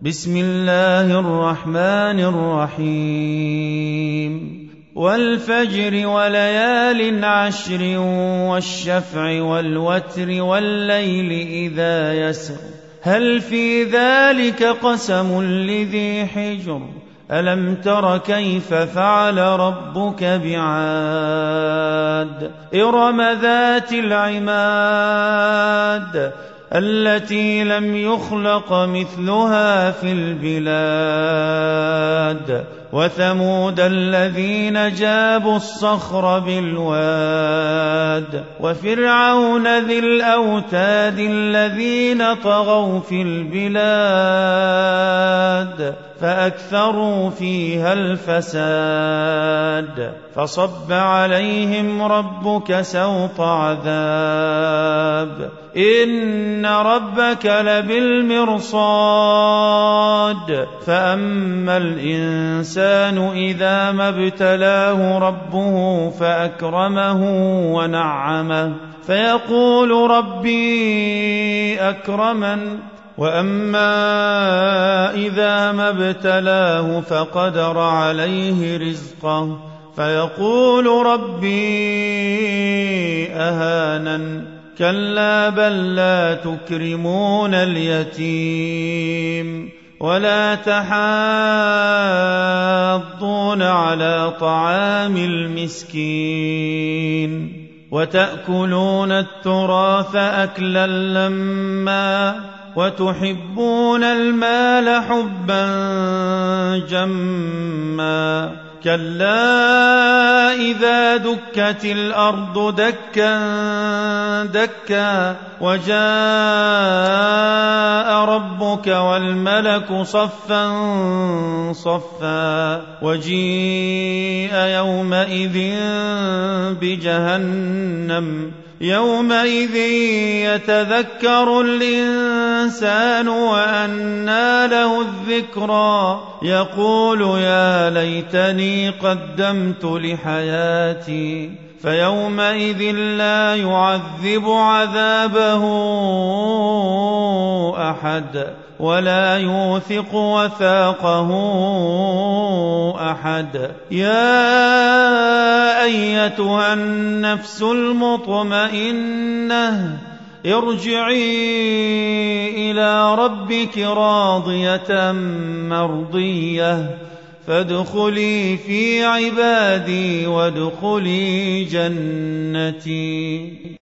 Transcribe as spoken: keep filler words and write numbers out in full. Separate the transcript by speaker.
Speaker 1: بسم الله الرحمن الرحيم والفجر وليال عشر والشفع والوتر والليل إذا يسر هل في ذلك قسم لذي حجر ألم تر كيف فعل ربك بعاد إرم ذات العماد التي لم يخلق مثلها في البلاد وثمود الذين جابوا الصخر بالواد وفرعون ذي الأوتاد الذين طغوا في البلاد فأكثروا فيها الفساد فصب عليهم ربك سوط عذاب إن ربك لبالمرصاد فأما الإنسان إذا ما ابتلاه ربه فأكرمه ونعمه فيقول ربي أكرمن وأما إذا ما ابتلاه فقدر عليه رزقه فيقول ربي أهانن كلا بل لا تكرمون اليتيم ولا تحاضون على طعام المسكين وتأكلون التراث أكلا لما وتحبون المال حبا جما كلا إذا دكت الأرض دكا دكا وجاء ربك والملك صفا صفا وجيء يومئذ بجهنم يومئذ يتذكر الإنسان وأنى له الذكرى يقول يا ليتني قدمت لحياتي فيومئذ لا يعذب عذابه أحد ولا يوثق وثاقه أحد يا أيتها النفس المطمئنة ارجعي إلى ربك راضية مرضية فادخلي في عبادي وادخلي جنتي.